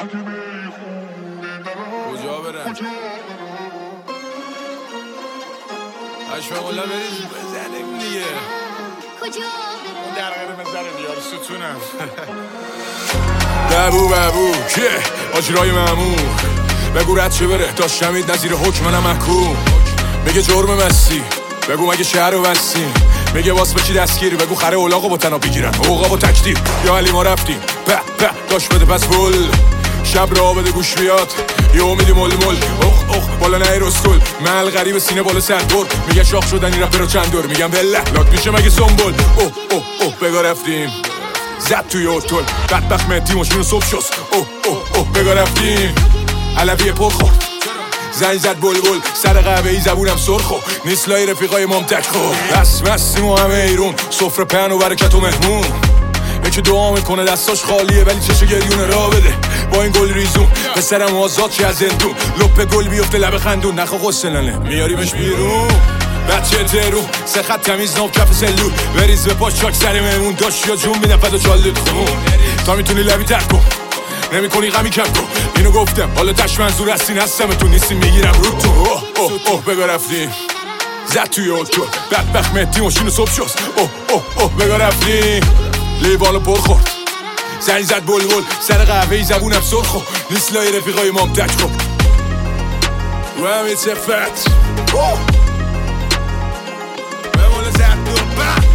کجا برن اشفاقالله بریز بزنیم دیگه اون درقیره بزنیم یار ستونم ببو که آجرای ممنون بگو رد چه بره داشتمید نظیر حکم منم محکوم میگه جرم مستی بگو مگه شهر رو بستیم میگه واس بچی دستگیر بگو خره اولاغو با تنا بگیرن اوقا با تکتیر یا علی ما رفتیم داشت بده پس بول شب را بده گوش بیاد یه امیدی مول اخ بالا نه رستول مل غریب سینه بالا سربور میگه شاخ شدن این رپر رو چند دور میگم بله لاک میشه مگه سنبول بگا رفتیم زد توی اوتول بدبخت مهدی ماشین صبح شست بگا رفتیم علویه پر خورد زنگ زد بلبل سر قهوه ای زبونم سرخو نیست لای رفیقای مام تک خور بس مستیم و همه ایرون سفره پهن و برکت و مهمون یکی دعا میکنه دستاش خالیه ولی چشو گریونه را بده با این گل ریزون پسرم آزاد چه از زندون لپ گل بیفته لب خندون نخوا قسلنه میاریمش بیرون بچه ترون سه خط تمیز ناب کف سلول بریز به پاش چاک سر مهمون داشت یا جون میدن فدا چالت خون تا میتونی لبی تک کن نمی کنی غمی کم کن اینو گفتم حالا تش منظور هستین هستم تو نیستی میگیرم رو تو بگا رفتیم زد توی اوتو بدبخت مهدی ماشین صبح شست بگا رفتیم لیوانو پر خورد زنگ زد بلبل سر قهوه ای زبونم سرخو نیست لای رفیقای مام تک خب رو همه تفت بمونه زد دو